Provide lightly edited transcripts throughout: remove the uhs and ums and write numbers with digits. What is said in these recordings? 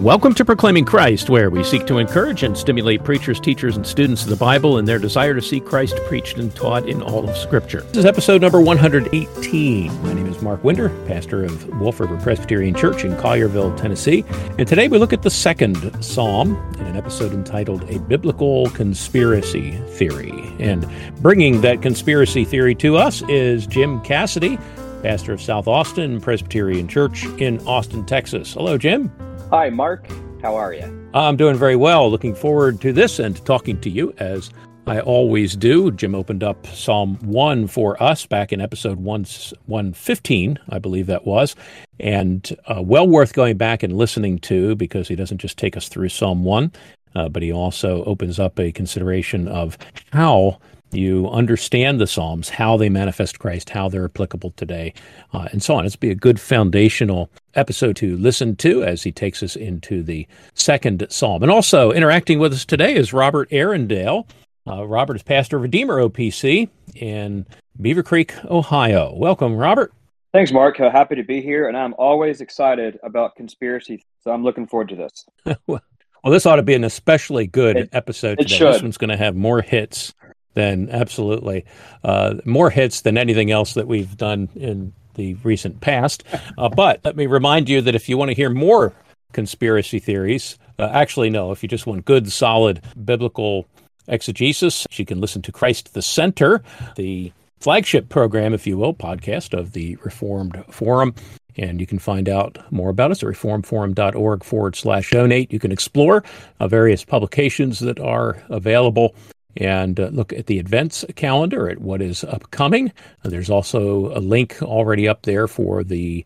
Welcome to Proclaiming Christ, where we seek to encourage and stimulate preachers, teachers, and students of the Bible in their desire to see Christ preached and taught in all of Scripture. This is episode number 118. My name is Mark Winder, pastor of Wolf River Presbyterian Church in Collierville, Tennessee. And today we look at the second psalm in an episode entitled A Biblical Conspiracy Theory. And bringing that conspiracy theory to us is Jim Cassidy, pastor of South Austin Presbyterian Church in Austin, Texas. Hello, Jim. Hi, Mark. How are you? I'm doing very well. Looking forward to this and to talking to you, as I always do. Jim opened up Psalm 1 for us back in episode 115, I believe that was, and well worth going back and listening to, because he doesn't just take us through Psalm 1, but he also opens up a consideration of how you understand the Psalms, how they manifest Christ, how they're applicable today, and so on. It's be a good foundational episode to listen to as he takes us into the second psalm. And also interacting with us today is Robert Arundel. Robert is pastor of Redeemer OPC in Beaver Creek, Ohio. Welcome, Robert. Thanks, Mark. Happy to be here, and I'm always excited about conspiracy, so I'm looking forward to this. Well, this ought to be an especially good episode today. Should. This one's going to have more hits than more hits than anything else that we've done in the recent past. But let me remind you that if you want to hear more conspiracy theories, if you just want good, solid biblical exegesis, you can listen to Christ the Center, the flagship program, if you will, podcast of the Reformed Forum. And you can find out more about us at reformedforum.org/donate. You can explore various publications that are available and look at the events calendar at what is upcoming. There's also a link already up there for the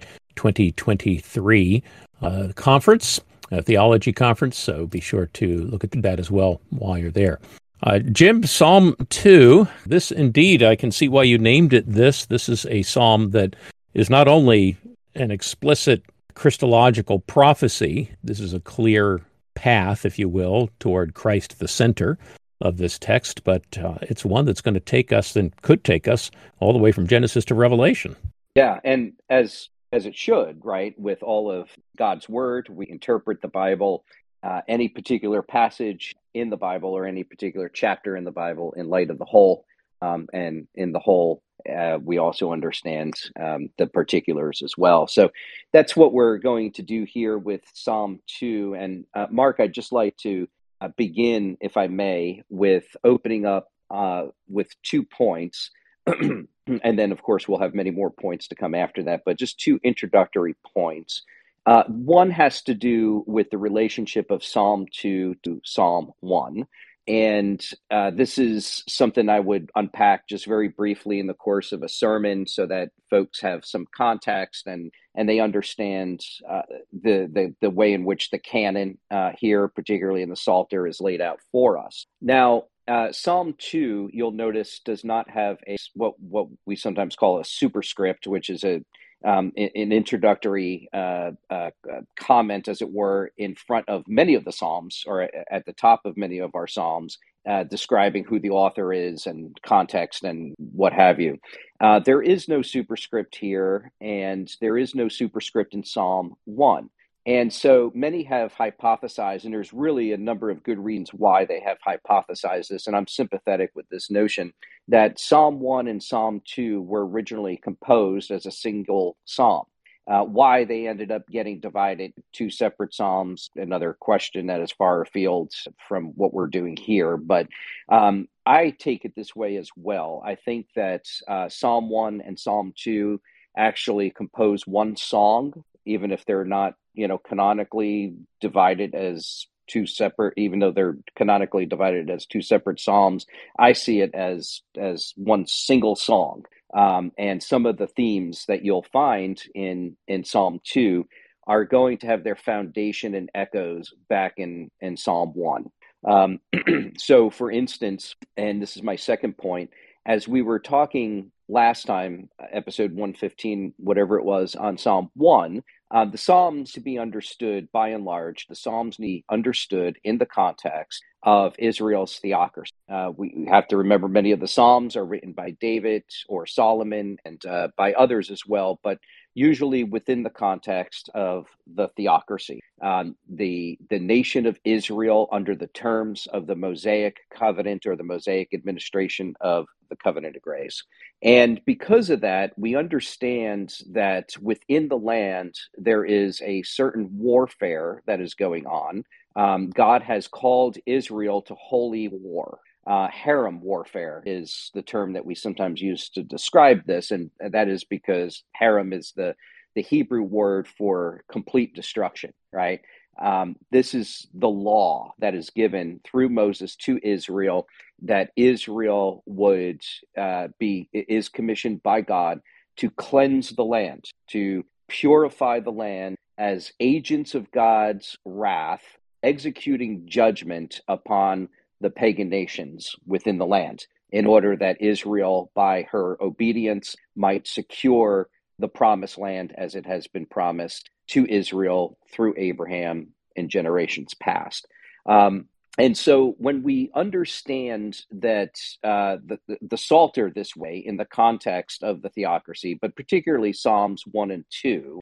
2023 conference, theology conference, so be sure to look at that as well while you're there. Jim, Psalm 2, this indeed, I can see why you named it this. This is a psalm that is not only an explicit Christological prophecy, this is a clear path, if you will, toward Christ the center of this text, but it's one that's going to take us and could take us all the way from Genesis to Revelation. Yeah, and as it should, right? With all of God's word, we interpret the Bible, any particular passage in the Bible or any particular chapter in the Bible in light of the whole, and in the whole, we also understand the particulars as well. So that's what we're going to do here with Psalm 2. And Mark, I'd just like to begin, if I may, with opening up with 2 points. And then, of course, we'll have many more points to come after that, but just 2 introductory points. One has to do with the relationship of Psalm 2 to Psalm 1. And this is something I would unpack just very briefly in the course of a sermon so that folks have some context and they understand the way in which the canon here, particularly in the Psalter, is laid out for us. Now, Psalm 2, you'll notice, does not have what we sometimes call a superscript, which is an introductory comment, as it were, in front of many of the Psalms, or at the top of many of our Psalms, describing who the author is and context and what have you. There is no superscript here, and there is no superscript in Psalm 1. And so many have hypothesized, and there's really a number of good reasons why they have hypothesized this, and I'm sympathetic with this notion, that Psalm 1 and Psalm 2 were originally composed as a single psalm. Why they ended up getting divided, 2 separate psalms, another question that is far afield from what we're doing here. But I take it this way as well. I think that Psalm 1 and Psalm 2 actually compose one song, even if they're not, canonically divided as 2 separate, even though they're canonically divided as 2 separate psalms. I see it as one single song. And some of the themes that you'll find in Psalm 2 are going to have their foundation and echoes back in Psalm 1. So, for instance, and this is my second point, as we were talking last time, episode 115, whatever it was, on Psalm 1, the Psalms, to be understood by and large, the Psalms need understood in the context of Israel's theocracy. We have to remember many of the Psalms are written by David or Solomon and by others as well, but usually within the context of the theocracy. The nation of Israel under the terms of the Mosaic covenant or the Mosaic administration of the covenant of grace. And because of that, we understand that within the land, there is a certain warfare that is going on. God has called Israel to holy war. Harem warfare is the term that we sometimes use to describe this, and that is because harem is the Hebrew word for complete destruction, right? This is the law that is given through Moses to Israel, that Israel is commissioned by God to cleanse the land, to purify the land as agents of God's wrath, executing judgment upon the pagan nations within the land, in order that Israel, by her obedience, might secure the promised land as it has been promised to Israel through Abraham in generations past. And so when we understand that the Psalter this way in the context of the theocracy, but particularly Psalms 1 and 2,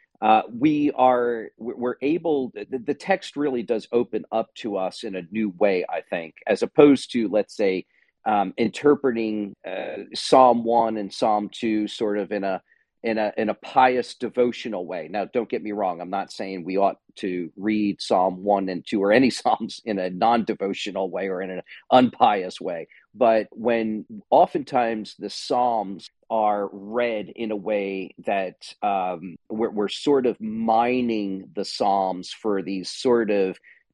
we're able, the text really does open up to us in a new way, I think, as opposed to, let's say, interpreting Psalm 1 and Psalm 2 sort of in a pious devotional way. Now, don't get me wrong. I'm not saying we ought to read Psalm 1 and 2 or any Psalms in a non-devotional way or in an unpious way. But when oftentimes the Psalms are read in a way that we're sort of mining the Psalms for these sort of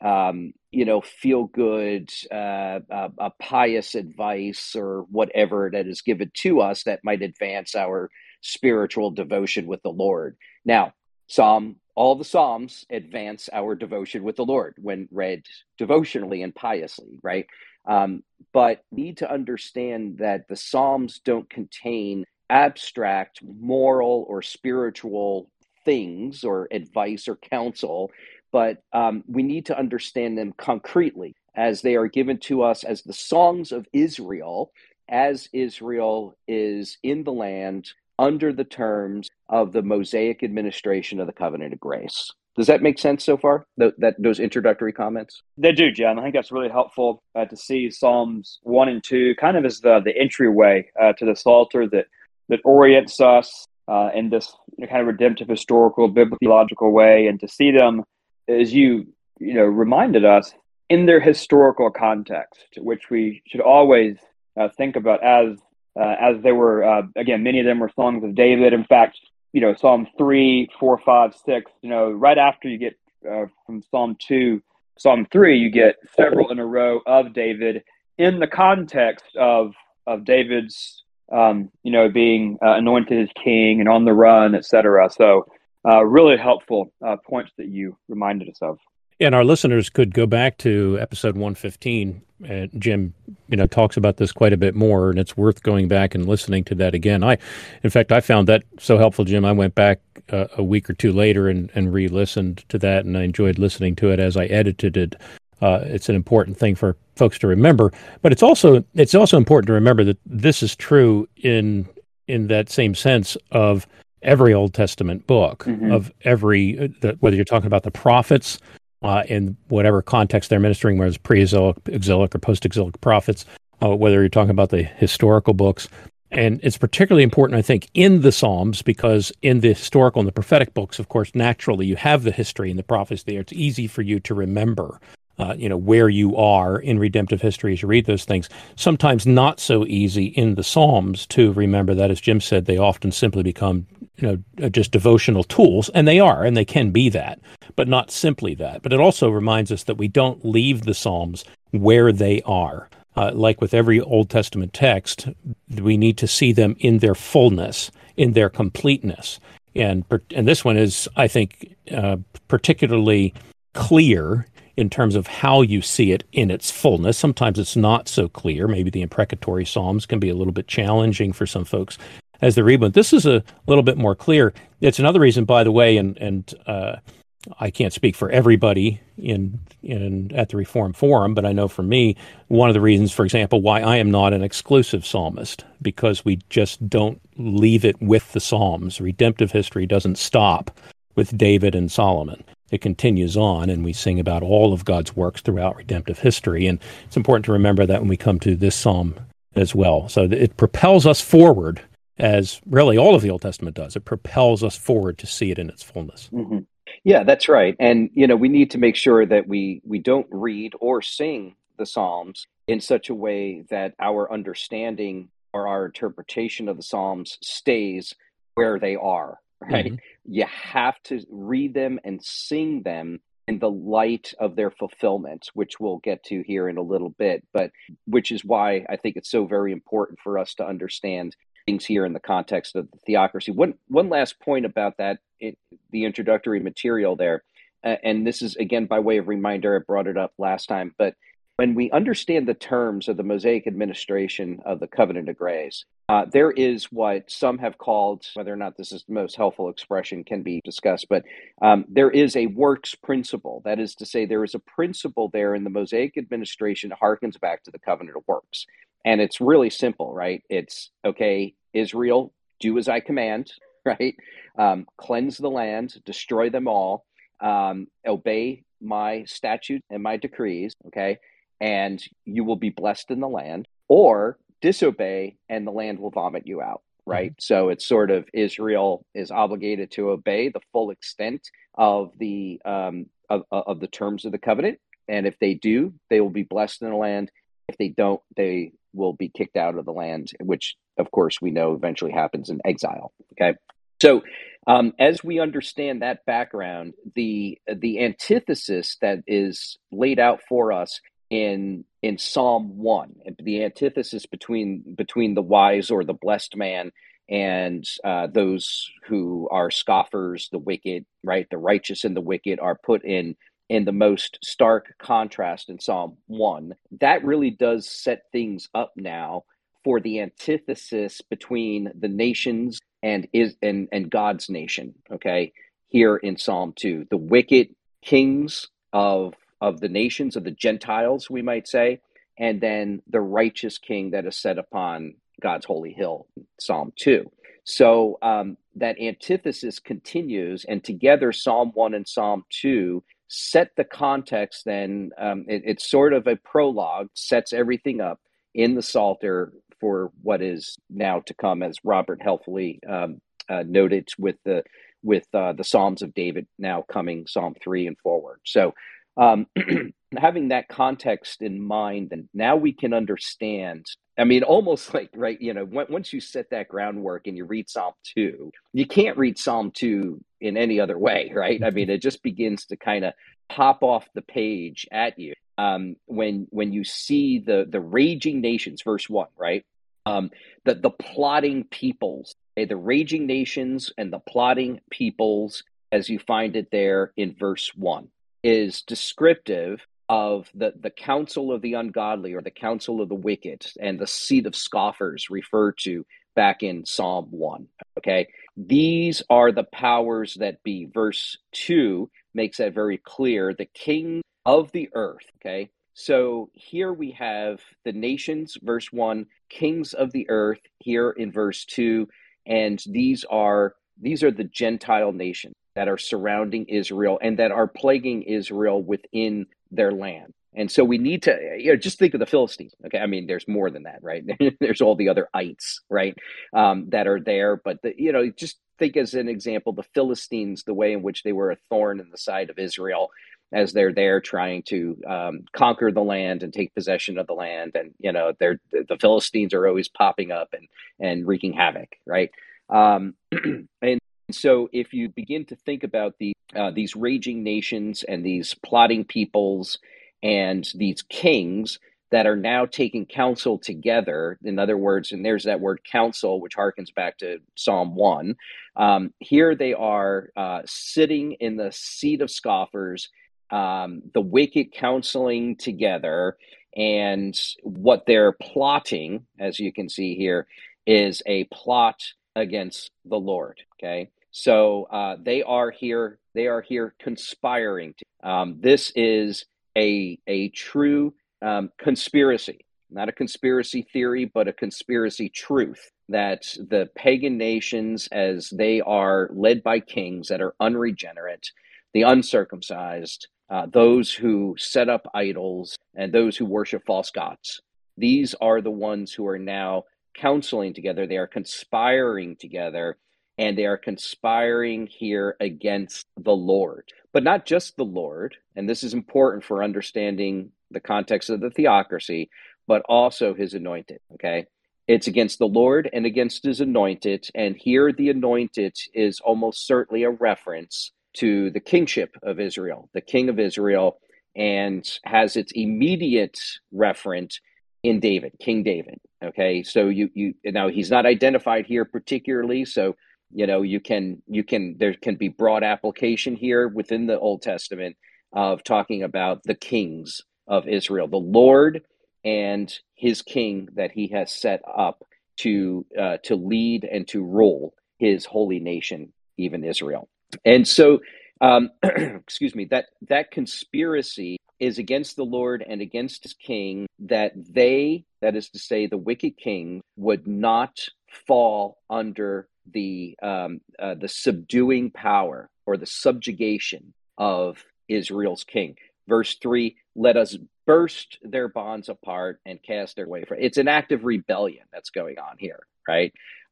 feel good, pious advice or whatever that is given to us that might advance our spiritual devotion with the Lord. Now, all the Psalms advance our devotion with the Lord when read devotionally and piously, right? But we need to understand that the Psalms don't contain abstract moral or spiritual things or advice or counsel, but we need to understand them concretely as they are given to us as the songs of Israel, as Israel is in the land under the terms of the Mosaic administration of the covenant of grace. Does that make sense so far, those introductory comments? They do, John. I think that's really helpful to see Psalms 1 and 2 kind of as the entryway to the Psalter that orients us in this kind of redemptive, historical, biblical, theological way, and to see them, as you reminded us, in their historical context, which we should always think about as they were, again, many of them were songs of David. In fact, Psalm 3, 4, 5, 6, right after you get from Psalm 2, Psalm 3, you get several in a row of David in the context of David's, being anointed as king and on the run, etc. So really helpful points that you reminded us of. And our listeners could go back to episode 115. And Jim, talks about this quite a bit more, and it's worth going back and listening to that again. In fact, I found that so helpful, Jim. I went back a week or two later and re-listened to that, and I enjoyed listening to it as I edited it. It's an important thing for folks to remember, but it's also important to remember that this is true in that same sense of every Old Testament book, mm-hmm. of whether you're talking about the prophets. In whatever context they're ministering, whether it's pre-exilic, exilic, or post-exilic prophets, whether you're talking about the historical books. And it's particularly important, I think, in the Psalms, because in the historical and the prophetic books, of course, naturally, you have the history and the prophecy there. It's easy for you to remember, where you are in redemptive history as you read those things. Sometimes not so easy in the Psalms to remember that. As Jim said, they often simply become just devotional tools, and they are, and they can be that, but not simply that. But it also reminds us that we don't leave the Psalms where they are. Like with every Old Testament text, we need to see them in their fullness, in their completeness. And this one is, I think, particularly clear in terms of how you see it in its fullness. Sometimes it's not so clear. Maybe the imprecatory Psalms can be a little bit challenging for some folks as they read, but this is a little bit more clear. It's another reason, by the way, and I can't speak for everybody in at the Reform Forum, but I know for me, one of the reasons, for example, why I am not an exclusive psalmist, because we just don't leave it with the Psalms. Redemptive history doesn't stop with David and Solomon. It continues on, and we sing about all of God's works throughout redemptive history. And it's important to remember that when we come to this psalm as well. So it propels us forward, as really all of the Old Testament does. It propels us forward to see it in its fullness. Mm-hmm. Yeah, that's right. And, we need to make sure that we don't read or sing the Psalms in such a way that our understanding or our interpretation of the Psalms stays where they are, right? Mm-hmm. You have to read them and sing them in the light of their fulfillment, which we'll get to here in a little bit, but which is why I think it's so very important for us to understand things here in the context of the theocracy. One last point about that, the introductory material there, and this is again by way of reminder, I brought it up last time, but when we understand the terms of the Mosaic administration of the Covenant of Grace, there is what some have called, whether or not this is the most helpful expression can be discussed, but there is a works principle. That is to say, there is a principle there in the Mosaic administration that harkens back to the Covenant of Works. And it's really simple, right? It's, okay, Israel, do as I command, right? Cleanse the land, destroy them all, obey my statutes and my decrees, okay? And you will be blessed in the land, or disobey and the land will vomit you out, right? Mm-hmm. So it's sort of Israel is obligated to obey the full extent of the of the terms of the covenant. And if they do, they will be blessed in the land. If they don't, they will be kicked out of the land, which, of course, we know eventually happens in exile. Okay, so as we understand that background, the antithesis that is laid out for us in Psalm 1, the antithesis between the wise or the blessed man and those who are scoffers, the wicked, right? The righteous and the wicked are put in the most stark contrast in Psalm 1. That really does set things up now for the antithesis between the nations and God's nation, okay? Here in Psalm 2, the wicked kings of the nations, of the Gentiles, we might say, and then the righteous king that is set upon God's holy hill, Psalm 2. So that antithesis continues, and together Psalm 1 and Psalm 2 set the context. Then it's sort of a prologue, sets everything up in the Psalter for what is now to come, as Robert helpfully noted with the Psalms of David now coming, Psalm 3 and forward. So having that context in mind, and now we can understand. I mean, almost like, right, once you set that groundwork and you read Psalm 2, you can't read Psalm 2 in any other way, right? I mean, it just begins to kind of pop off the page at you when you see the raging nations, verse 1, right? The plotting peoples, okay? The raging nations and the plotting peoples, as you find it there in verse 1, is descriptive of the counsel of the ungodly, or the counsel of the wicked, and the seat of scoffers referred to back in Psalm 1. Okay, these are the powers that be. Verse 2 makes that very clear. The king of the earth. Okay, so here we have the nations, verse 1, kings of the earth here in verse 2, and these are the Gentile nations that are surrounding Israel and that are plaguing Israel within their land. And so we need to just think of the Philistines. Okay, I mean, there's more than that, right? There's all the other ites, right, that are there. But just think as an example, the Philistines, the way in which they were a thorn in the side of Israel as they're there trying to conquer the land and take possession of the land, and the Philistines are always popping up and wreaking havoc, right? And so if you begin to think about these raging nations and these plotting peoples and these kings that are now taking counsel together, in other words, and there's that word counsel, which harkens back to Psalm 1, here they are sitting in the seat of scoffers, the wicked counseling together, and what they're plotting, as you can see here, is a plot against the Lord, okay? So they are here. They are here conspiring. This is a true conspiracy, not a conspiracy theory, but a conspiracy truth that the pagan nations, as they are led by kings that are unregenerate, the uncircumcised, those who set up idols, and those who worship false gods, these are the ones who are now counseling together. They are conspiring together, and they are conspiring here against the Lord. But not just the Lord, and this is important for understanding the context of the theocracy, but also his anointed, okay? It's against the Lord and against his anointed, and here the anointed is almost certainly a reference to the kingship of Israel, the king of Israel, and has its immediate reference in David, King David. Okay, so you now he's not identified here particularly, so you can there can be broad application here within the Old Testament of talking about the kings of Israel, the Lord and his king that he has set up to lead and to rule his holy nation, even Israel. And so, excuse me, that conspiracy is against the Lord and against his king, that is to say, the wicked king would not fall under the subduing power or the subjugation of Israel's king. Verse 3, let us burst their bonds apart and cast their way. It's an act of rebellion that's going on here, right?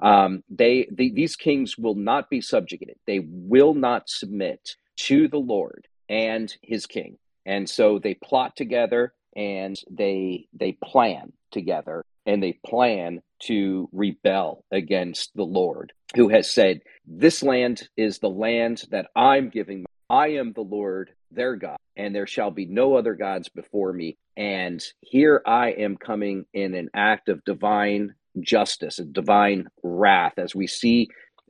These kings will not be subjugated. They will not submit to the Lord and his king. And so they plot together, and they plan together, and they plan to rebel against the Lord, who has said, this land is the land that I'm giving. I am the Lord, their God, and there shall be no other gods before me. And here I am coming in an act of divine justice, a divine wrath, as we see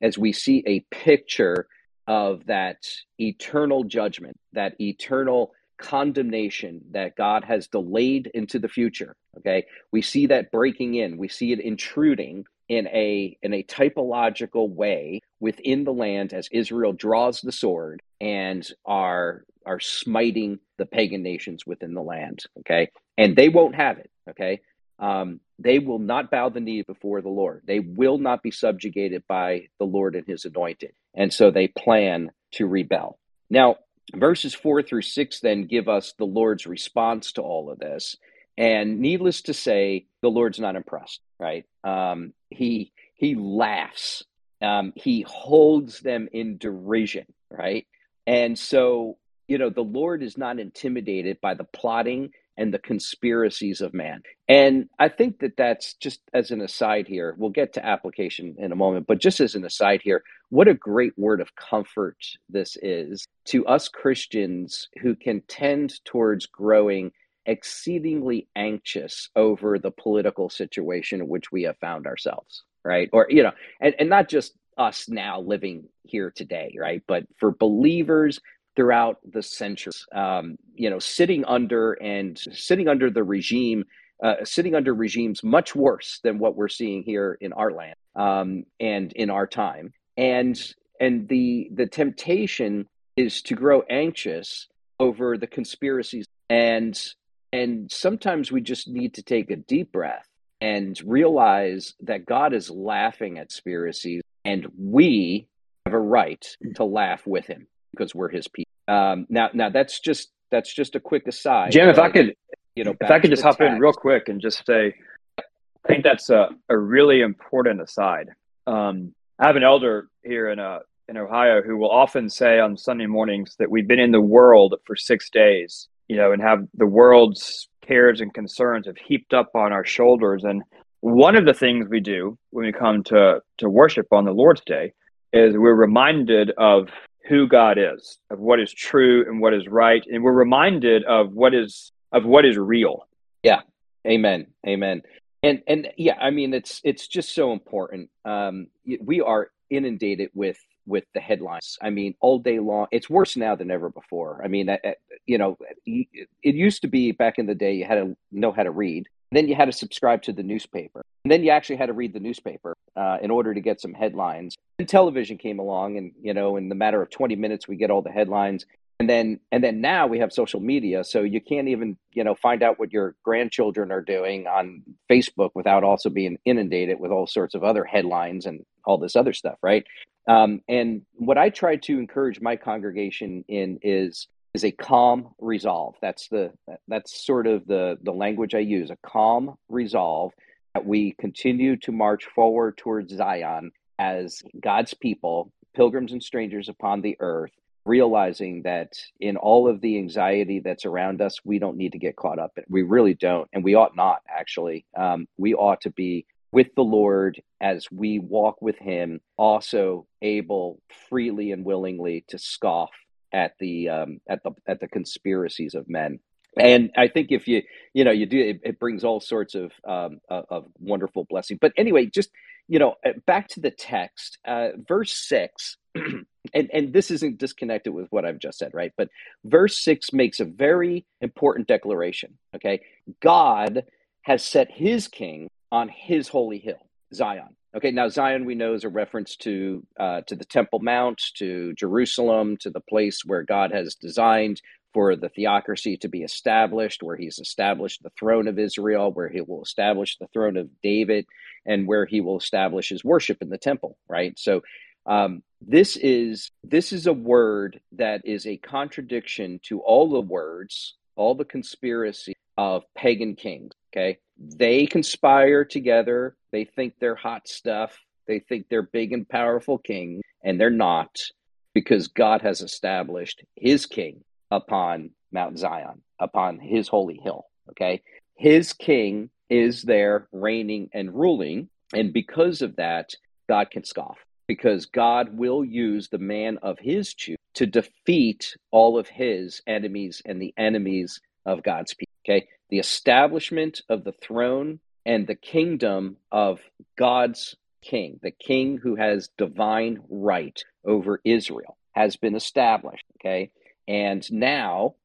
a picture of that eternal judgment, that eternal condemnation that God has delayed into the future. Okay, we see that breaking in. We see it intruding in a typological way within the land as Israel draws the sword and are smiting the pagan nations within the land. Okay, and they won't have it. Okay, they will not bow the knee before the Lord. They will not be subjugated by the Lord and his anointed. And so they plan to rebel. Now, verses 4-6 then give us the Lord's response to all of this. And needless to say, the Lord's not impressed, right? He laughs. He holds them in derision, right? And so, the Lord is not intimidated by the plotting and the conspiracies of man. And I think that's just as an aside here. We'll get to application in a moment, but just as an aside here, what a great word of comfort this is to us Christians who can tend towards growing exceedingly anxious over the political situation in which we have found ourselves, right? Or, and not just us now living here today, right? But for believers throughout the centuries, sitting under the regime, sitting under regimes much worse than what we're seeing here in our land and in our time, and the temptation is to grow anxious over the conspiracies, and sometimes we just need to take a deep breath and realize that God is laughing at conspiracies, and we have a right to laugh with him because we're his people. Now that's just a quick aside. Jim, if I could just hop in real quick and just say, I think that's a really important aside. I have an elder here in Ohio who will often say on Sunday mornings that we've been in the world for 6 days, and have the world's cares and concerns have heaped up on our shoulders. And one of the things we do when we come to worship on the Lord's Day is we're reminded of who God is, of what is true and what is right, and we're reminded of what is real. Yeah, amen. And yeah, I mean, it's just so important. We are inundated with the headlines. I mean, all day long. It's worse now than ever before. I mean, it used to be back in the day you had to know how to read. Then you had to subscribe to the newspaper. And then you actually had to read the newspaper in order to get some headlines. And television came along, and in the matter of 20 minutes, we get all the headlines. And then now we have social media, so you can't even find out what your grandchildren are doing on Facebook without also being inundated with all sorts of other headlines and all this other stuff, right? And what I try to encourage my congregation in is a calm resolve. That's sort of the language I use, a calm resolve, that we continue to march forward towards Zion as God's people, pilgrims and strangers upon the earth, realizing that in all of the anxiety that's around us, we don't need to get caught up in it. We really don't, and we ought not, actually. We ought to be with the Lord as we walk with him, also able freely and willingly to scoff at the conspiracies of men. And I think if you do, it brings all sorts of wonderful blessing. But anyway, just back to the text, verse 6, and this isn't disconnected with what I've just said, right? But verse 6 makes a very important declaration. Okay, God has set his king on his holy hill, Zion. Okay, now Zion we know is a reference to the Temple Mount, to Jerusalem, to the place where God has designed for the theocracy to be established, where he's established the throne of Israel, where he will establish the throne of David, and where he will establish his worship in the temple, right? So this is a word that is a contradiction to all the words, all the conspiracy of pagan kings, okay? They conspire together. They think they're hot stuff. They think they're big and powerful king, and they're not, because God has established his king upon Mount Zion, upon his holy hill, okay? His king is there reigning and ruling, and because of that, God can scoff, because God will use the man of his choosing to defeat all of his enemies and the enemies of God's people, okay? The establishment of the throne and the kingdom of God's king, the king who has divine right over Israel, has been established, okay? And now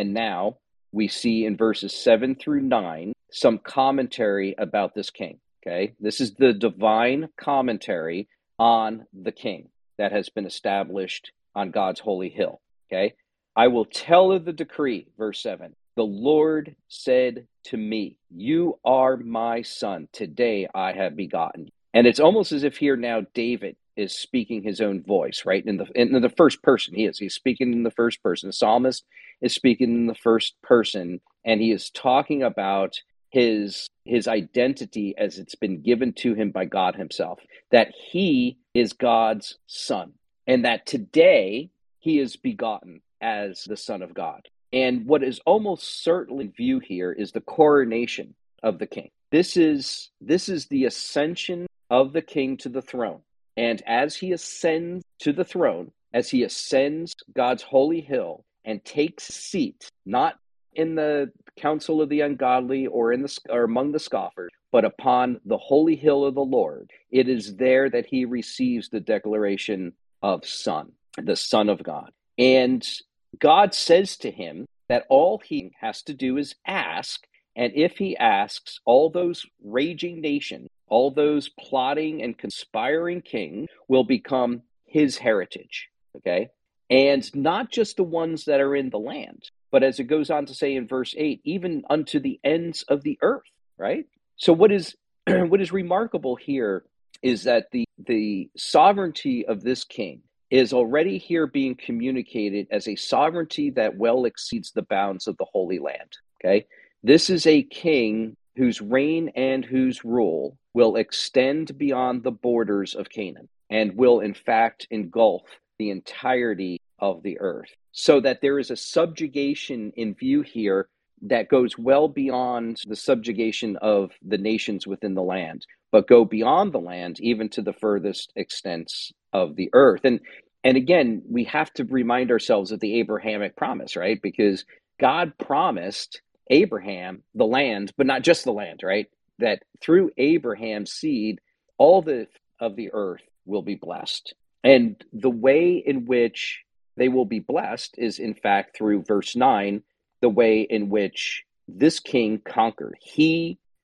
we see in verses 7 through 9 some commentary about this king, okay? This is the divine commentary on the king that has been established on God's holy hill, okay? I will tell of the decree, verse 7. The Lord said to me, you are my son. Today I have begotten you. And it's almost as if here now David is speaking his own voice, right? In the first person, he's speaking in the first person. The psalmist is speaking in the first person, and he is talking about his identity as it's been given to him by God himself, that he is God's son, and that today he is begotten as the Son of God. And what is almost certainly in view here is the coronation of the king. This is the ascension of the king to the throne. And as he ascends to the throne, as he ascends God's holy hill and takes seat, not in the council of the ungodly or among the scoffers, but upon the holy hill of the Lord, it is there that he receives the declaration of son, the Son of God. And God says to him that all he has to do is ask, and if he asks, all those raging nations, all those plotting and conspiring kings will become his heritage, okay? And not just the ones that are in the land, but as it goes on to say in verse 8, even unto the ends of the earth, right? So what is remarkable here is that the sovereignty of this king is already here being communicated as a sovereignty that well exceeds the bounds of the Holy Land, okay? This is a king whose reign and whose rule will extend beyond the borders of Canaan and will in fact engulf the entirety of the earth, so that there is a subjugation in view here that goes well beyond the subjugation of the nations within the land, but go beyond the land even to the furthest extents of the earth. And again, we have to remind ourselves of the Abrahamic promise, right? Because God promised Abraham the land, but not just the land, right? That through Abraham's seed, all of the earth will be blessed. And the way in which they will be blessed is, in fact, through verse 9, the way in which this king conquered. He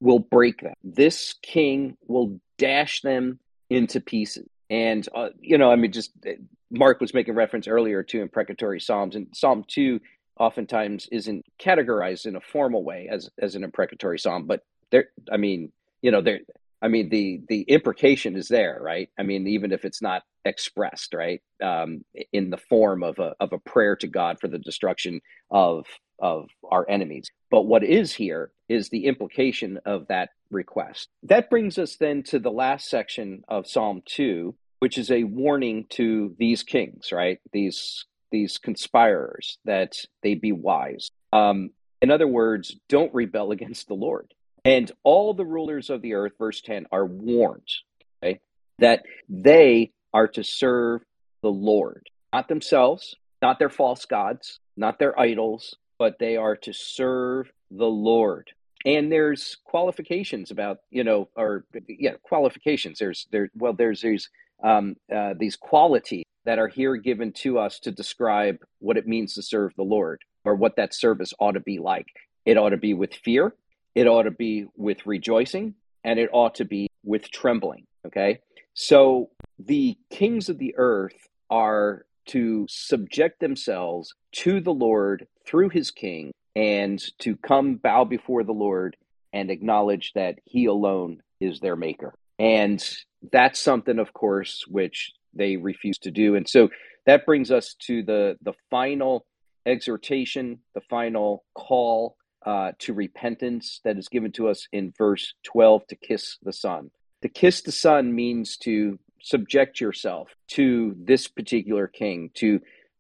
will break them. This king will dash them into pieces. And, Mark was making reference earlier to imprecatory Psalms, and Psalm 2 oftentimes isn't categorized in a formal way as an imprecatory Psalm, but the imprecation is there, right? I mean, even if it's not expressed, right, in the form of a prayer to God for the destruction of our enemies. But what is here is the implication of that request. That brings us then to the last section of Psalm 2, which is a warning to these kings, right? These conspirators, that they be wise. In other words, don't rebel against the Lord. And all the rulers of the earth, verse 10, are warned, okay, that they are to serve the Lord, not themselves, not their false gods, not their idols, but they are to serve the Lord. And there's qualifications about, qualifications. There's these qualities that are here given to us to describe what it means to serve the Lord, or what that service ought to be like. It ought to be with fear, it ought to be with rejoicing, and it ought to be with trembling. Okay, so the kings of the earth are to subject themselves to the Lord through his king, and to come bow before the Lord and acknowledge that he alone is their maker. And that's something, of course, which they refuse to do. And so that brings us to the final exhortation, the final call to repentance that is given to us in verse 12, to kiss the Son. To kiss the Son means to subject yourself to this particular king, to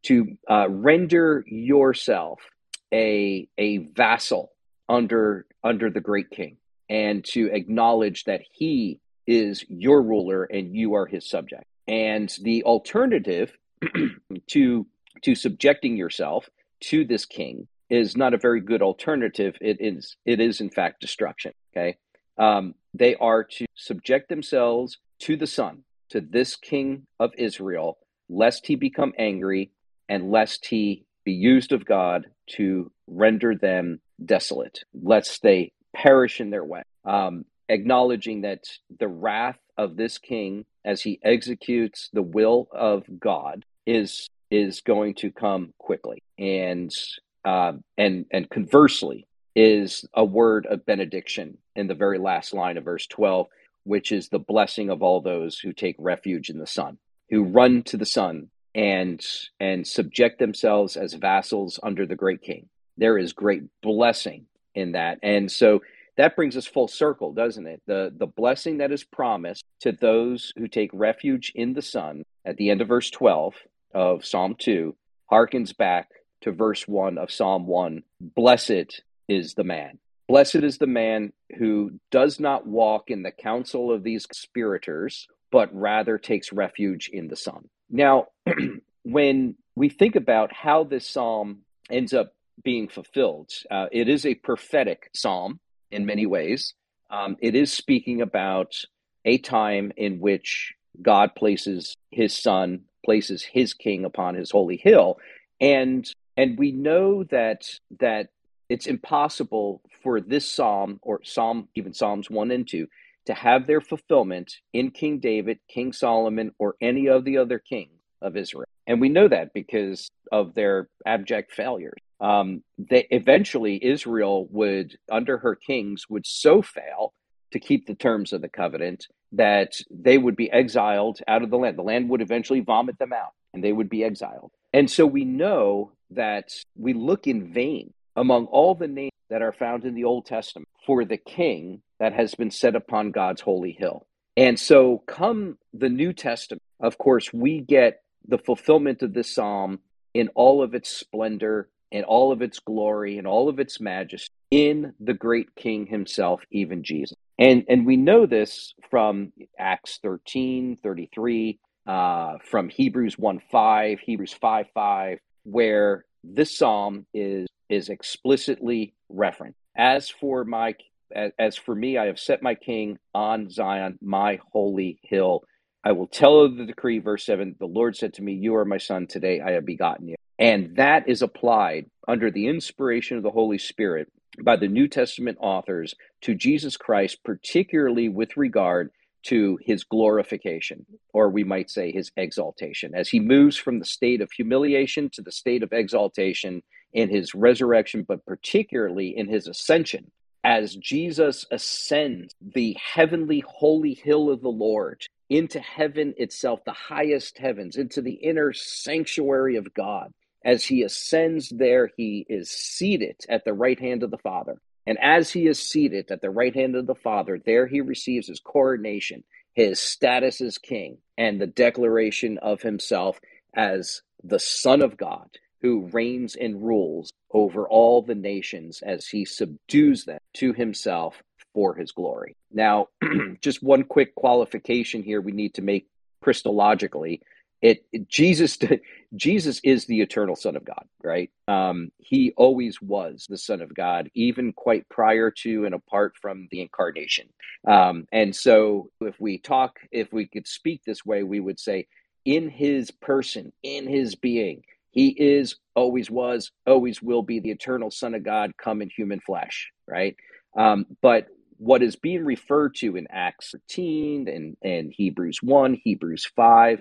render yourself a vassal under the great king, and to acknowledge that he is your ruler and you are his subject. And the alternative to subjecting yourself to this king is not a very good alternative. It is in fact destruction. Okay, they are to subject themselves to the Son, to this King of Israel, lest he become angry and lest he be used of God to render them desolate, lest they perish in their way. Acknowledging that the wrath of this king, as he executes the will of God, is going to come quickly, and conversely is a word of benediction in the very last line of verse 12, which is the blessing of all those who take refuge in the Son, who run to the Son and subject themselves as vassals under the great king. There is great blessing in that. And so that brings us full circle, doesn't it? The blessing that is promised to those who take refuge in the Son at the end of verse 12 of Psalm 2 harkens back to verse 1 of Psalm 1. Blessed is the man. Blessed is the man who does not walk in the counsel of these conspirators, but rather takes refuge in the Son. Now, when we think about how this psalm ends up being fulfilled, it is a prophetic psalm in many ways. It is speaking about a time in which God places his Son, places his king upon his holy hill. And we know that it's impossible for this psalm, or even Psalms 1 and 2, to have their fulfillment in King David, King Solomon, or any of the other kings of Israel. And we know that because of their abject failures. Israel would, under her kings, would so fail to keep the terms of the covenant that they would be exiled out of the land. The land would eventually vomit them out, and they would be exiled. And so we know that we look in vain among all the names that are found in the Old Testament for the king that has been set upon God's holy hill. And so come the New Testament, of course, we get the fulfillment of this psalm in all of its splendor, in all of its glory, in all of its majesty, in the great king himself, even Jesus. And we know this from Acts 13:33, from Hebrews 1:5, Hebrews 5:5, where this psalm is explicitly referenced. As for me, I have set my king on Zion, my holy hill. I will tell of the decree, verse 7, the Lord said to me, you are my son, today I have begotten you. And that is applied under the inspiration of the Holy Spirit by the New Testament authors to Jesus Christ, particularly with regard to his glorification, or we might say his exaltation, as he moves from the state of humiliation to the state of exaltation in his resurrection, but particularly in his ascension. As Jesus ascends the heavenly holy hill of the Lord into heaven itself, the highest heavens, into the inner sanctuary of God, as he ascends there, he is seated at the right hand of the Father. And as he is seated at the right hand of the Father, there he receives his coronation, his status as king, and the declaration of himself as the Son of God, who reigns and rules over all the nations as he subdues them to himself for his glory. Now, just one quick qualification here we need to make Christologically. Jesus is the eternal Son of God, right? He always was the Son of God, even quite prior to and apart from the incarnation. And so if we could speak this way, we would say in his person, in his being, he is, always was, always will be the eternal Son of God come in human flesh, right? But what is being referred to in Acts 13 and Hebrews 1, Hebrews 5,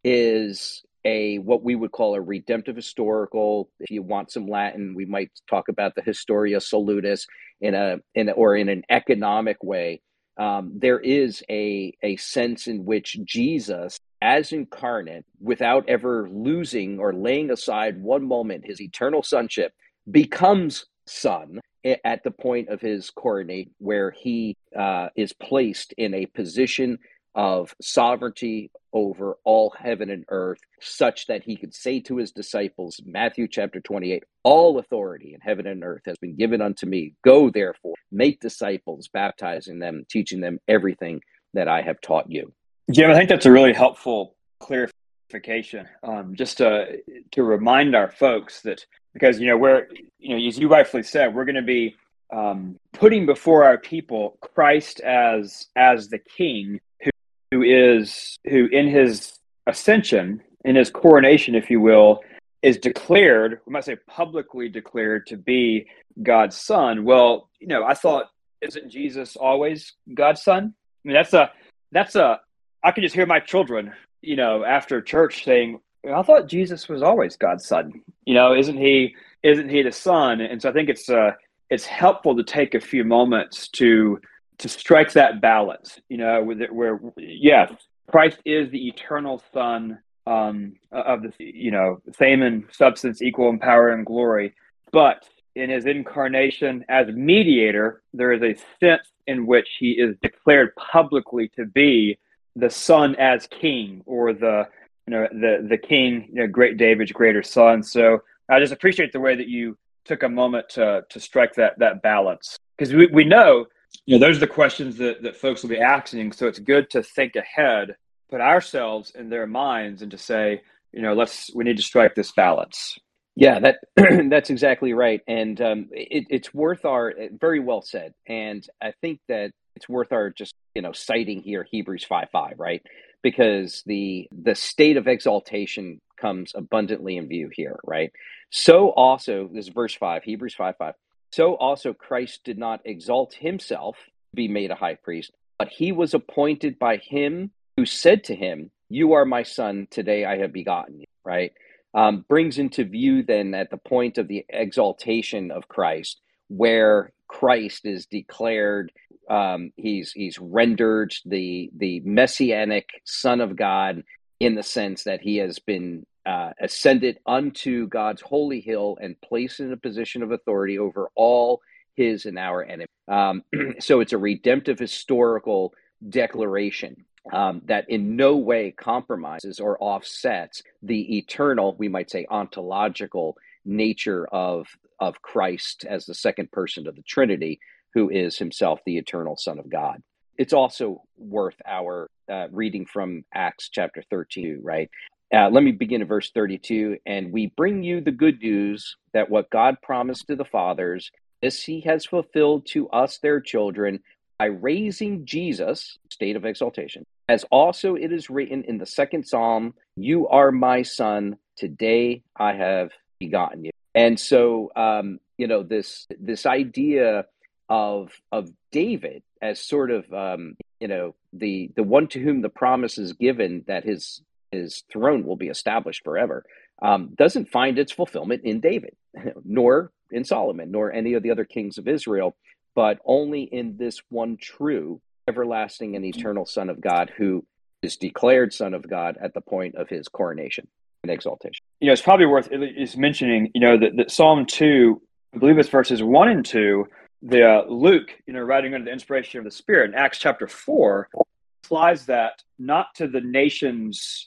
is what we would call a redemptive historical. If you want some Latin, we might talk about the Historia Salutis in an economic way. There is a sense in which Jesus, as incarnate, without ever losing or laying aside one moment his eternal sonship, becomes son at the point of his coronation, where he is placed in a position of sovereignty over all heaven and earth, such that he could say to his disciples, Matthew chapter 28, all authority in heaven and earth has been given unto me. Go therefore, make disciples, baptizing them, teaching them everything that I have taught you. Jim, I think that's a really helpful clarification. Just to remind our folks that, because as you rightfully said, we're going to be putting before our people Christ as the King, who in his ascension, in his coronation, if you will, is declared, we might say publicly declared, to be God's Son. Well, I thought, isn't Jesus always God's Son? I mean, I could just hear my children, after church saying, I thought Jesus was always God's Son. Isn't he the Son? And so I think it's helpful to take a few moments to strike that balance, where Christ is the eternal Son of the same in substance, equal in power and glory, but in his incarnation as mediator, there is a sense in which he is declared publicly to be the Son as King, or the King, great David's greater son. So I just appreciate the way that you took a moment to strike that balance, because we know. Those are the questions that folks will be asking. So it's good to think ahead, put ourselves in their minds, and to say, we need to strike this balance. Yeah, that's exactly right. And it's worth very well said. And I think that it's worth our just, citing here Hebrews 5:5, right? Because the state of exaltation comes abundantly in view here, right? So also, this is verse 5, Hebrews 5:5. So also Christ did not exalt himself to be made a high priest, but he was appointed by him who said to him, you are my son, today I have begotten you, right? Brings into view then at the point of the exaltation of Christ, where Christ is declared, he's rendered the messianic Son of God, in the sense that he has been ascended unto God's holy hill and placed in a position of authority over all his and our enemies. So it's a redemptive historical declaration that in no way compromises or offsets the eternal, we might say, ontological nature of Christ as the second person of the Trinity, who is himself the eternal Son of God. It's also worth our reading from Acts chapter 13, right? Let me begin at verse 32. And we bring you the good news that what God promised to the fathers, this he has fulfilled to us, their children, by raising Jesus, state of exaltation, as also it is written in the second Psalm, you are my son, today I have begotten you. And so, this idea of David as sort of the one to whom the promise is given that his throne will be established forever, doesn't find its fulfillment in David, nor in Solomon, nor any of the other kings of Israel, but only in this one true, everlasting and eternal Son of God, who is declared Son of God at the point of his coronation and exaltation. It's probably worth is mentioning, that Psalm 2, I believe it's verses 1 and 2, Luke, writing under the inspiration of the Spirit in Acts chapter 4, applies that not to the nations,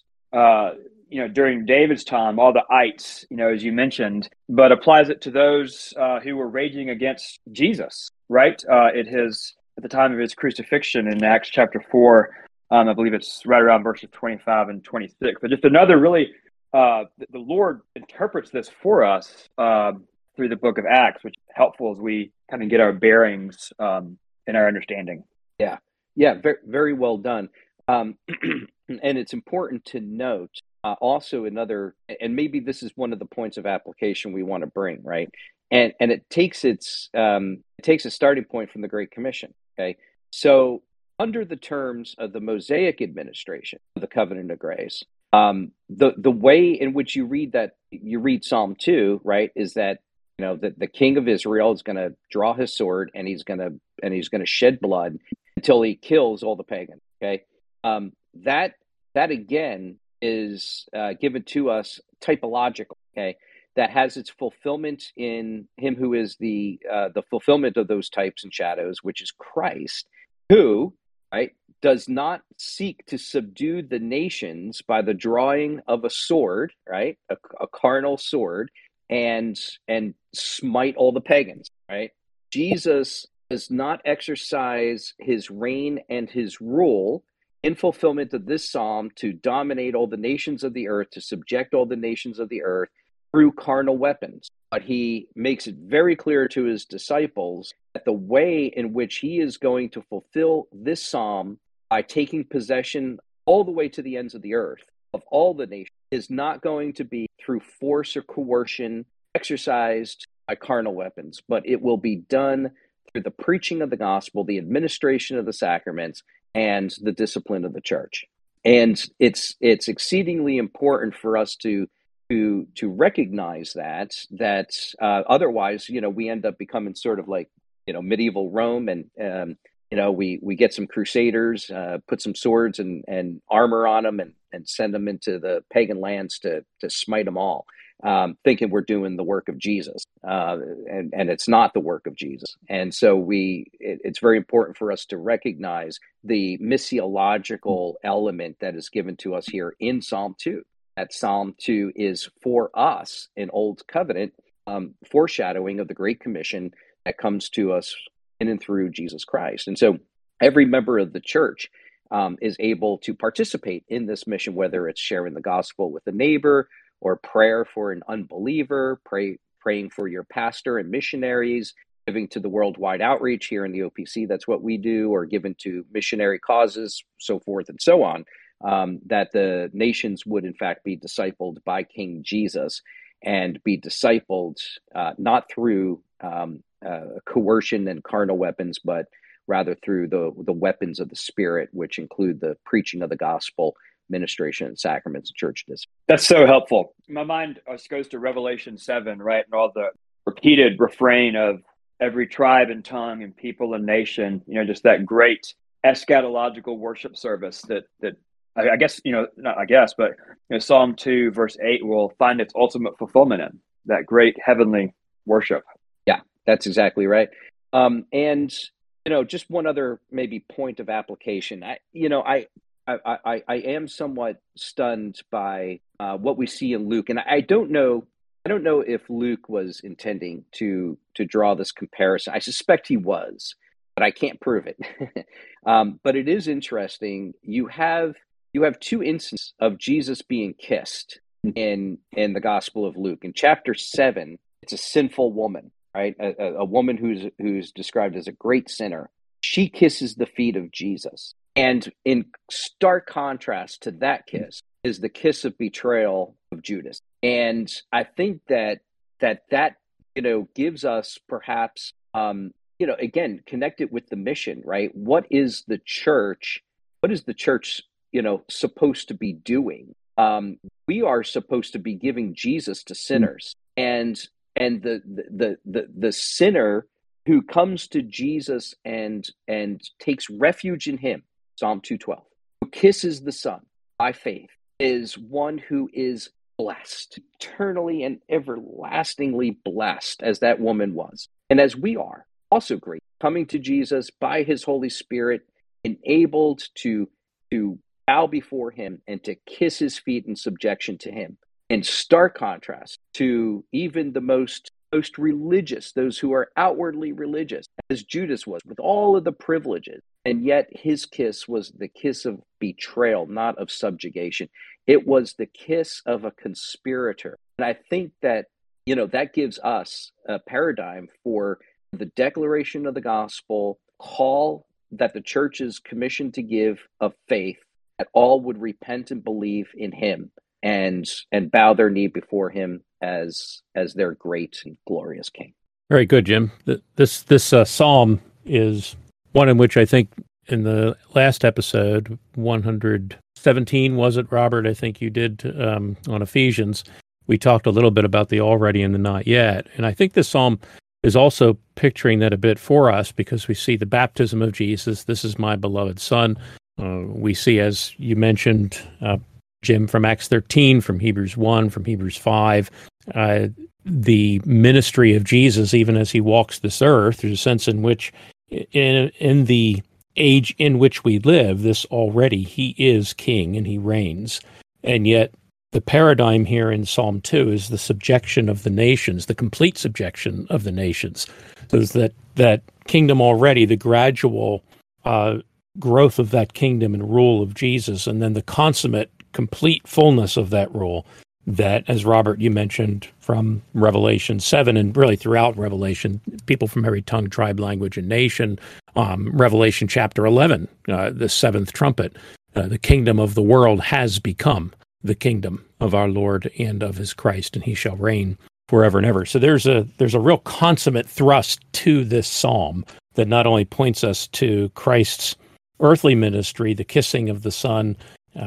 during David's time, all the ites, as you mentioned, but applies it to those who were raging against Jesus, right? At the time of his crucifixion in Acts chapter 4, I believe it's right around verses 25 and 26. But just another really, the Lord interprets this for us through the book of Acts, which is helpful as we kind of get our bearings in our understanding. Yeah, very, very well done. And it's important to note also another, and maybe this is one of the points of application we want to bring, right? And it takes a starting point from the Great Commission. Okay, so under the terms of the Mosaic administration of the Covenant of Grace, the way in which you read Psalm 2, right, is that that the King of Israel is going to draw his sword and he's going to shed blood until he kills all the pagans. Okay, that again is given to us typological. Okay, that has its fulfillment in him who is the fulfillment of those types and shadows, which is Christ, who, right, does not seek to subdue the nations by the drawing of a sword, right, a carnal sword, and smite all the pagans, right? Jesus does not exercise his reign and his rule in fulfillment of this psalm to dominate all the nations of the earth, to subject all the nations of the earth through carnal weapons. But he makes it very clear to his disciples that the way in which he is going to fulfill this psalm by taking possession all the way to the ends of the earth of all the nations is not going to be through force or coercion exercised by carnal weapons, but it will be done through the preaching of the gospel, the administration of the sacraments, and the discipline of the church. And it's exceedingly important for us to recognize that otherwise, we end up becoming sort of like, medieval Rome, and we get some crusaders, put some swords and armor on them, and send them into the pagan lands to smite them all, thinking we're doing the work of Jesus, and it's not the work of Jesus. And so it's very important for us to recognize the missiological element that is given to us here in Psalm 2. That Psalm 2 is for us an Old Covenant foreshadowing of the Great Commission that comes to us in and through Jesus Christ. And so every member of the church is able to participate in this mission, whether it's sharing the gospel with a neighbor or prayer for an unbeliever, praying for your pastor and missionaries, giving to the worldwide outreach here in the OPC. That's what we do, or given to missionary causes, so forth and so on. That the nations would in fact be discipled by King Jesus, and be discipled not through coercion and carnal weapons, but rather through the weapons of the Spirit, which include the preaching of the gospel, ministration and sacraments, and church discipline. That's so helpful. My mind goes to Revelation 7, right? And all the repeated refrain of every tribe and tongue and people and nation, just that great eschatological worship service that I guess, not I guess, but Psalm 2, verse 8 will find its ultimate fulfillment in that great heavenly worship. Yeah, that's exactly right. And, just one other maybe point of application. I am somewhat stunned by what we see in Luke, and I don't know if Luke was intending to draw this comparison. I suspect he was, but I can't prove it. But it is interesting. You have two instances of Jesus being kissed in the Gospel of Luke. In chapter 7, it's a sinful woman, right? A woman who's described as a great sinner. She kisses the feet of Jesus. And in stark contrast to that kiss is the kiss of betrayal of Judas. And I think that gives us perhaps, again, connect it with the mission, right? What is the church? What is the church, supposed to be doing? We are supposed to be giving Jesus to sinners, and the sinner who comes to Jesus and takes refuge in him, Psalm 2:12, who kisses the Son by faith, is one who is blessed, eternally and everlastingly blessed, as that woman was, and as we are also great, coming to Jesus by his Holy Spirit, enabled to bow before him and to kiss his feet in subjection to him. In stark contrast to even the most religious, those who are outwardly religious, as Judas was, with all of the privileges. And yet his kiss was the kiss of betrayal, not of subjugation. It was the kiss of a conspirator. And I think that, that gives us a paradigm for the declaration of the gospel, call that the church is commissioned to give of faith, that all would repent and believe in him and bow their knee before him as their great and glorious King. Very good, Jim. This psalm is one in which I think in the last episode, 117, was it, Robert? I think you did on Ephesians. We talked a little bit about the already and the not yet. And I think this psalm is also picturing that a bit for us, because we see the baptism of Jesus. This is my beloved Son. We see, as you mentioned, Jim, from Acts 13, from Hebrews 1, from Hebrews 5, the ministry of Jesus, even as he walks this earth. There's a sense in which, in the age in which we live, this already, he is king and he reigns. And yet the paradigm here in Psalm 2 is the subjection of the nations, the complete subjection of the nations. So that kingdom already, the gradual growth of that kingdom and rule of Jesus, and then the consummate, complete fullness of that rule that, as Robert, you mentioned from Revelation 7, and really throughout Revelation, people from every tongue, tribe, language, and nation, Revelation chapter 11, the seventh trumpet, the kingdom of the world has become the kingdom of our Lord and of his Christ, and he shall reign forever and ever. So there's a real consummate thrust to this psalm that not only points us to Christ's earthly ministry, the kissing of the Son,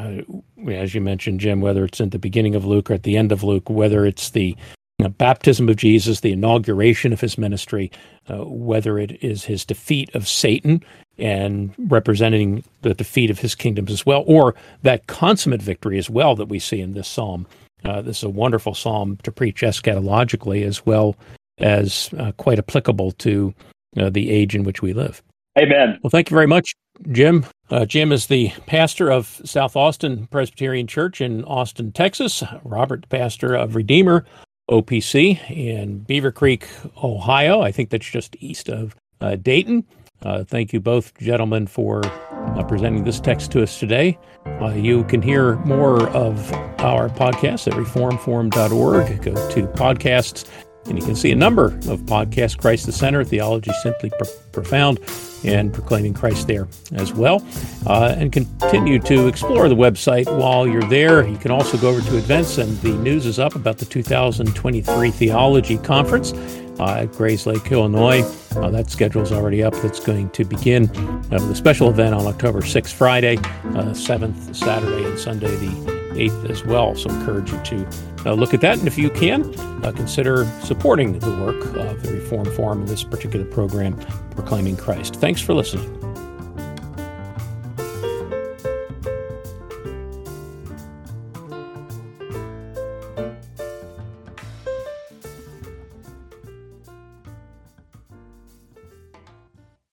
as you mentioned, Jim, whether it's in the beginning of Luke or at the end of Luke, whether it's the baptism of Jesus, the inauguration of his ministry, whether it is his defeat of Satan and representing the defeat of his kingdoms as well, or that consummate victory as well that we see in this psalm. This is a wonderful psalm to preach eschatologically as well as quite applicable to the age in which we live. Amen. Well, thank you very much, Jim. Jim is the pastor of South Austin Presbyterian Church in Austin, Texas. Robert, pastor of Redeemer OPC in Beaver Creek, Ohio. I think that's just east of Dayton. Thank you both, gentlemen, for presenting this text to us today. You can hear more of our podcast at reformforum.org. Go to podcasts, and you can see a number of podcasts, Christ the Center, Theology Simply Profound, and Proclaiming Christ there as well. And continue to explore the website while you're there. You can also go over to events, and the news is up about the 2023 Theology Conference at Grays Lake, Illinois. That schedule's already up. That's going to begin the special event on October 6th, Friday, 7th, Saturday, and Sunday, the 8th as well. So encourage you to look at that. And if you can, consider supporting the work of the Reform Forum in this particular program, Proclaiming Christ. Thanks for listening.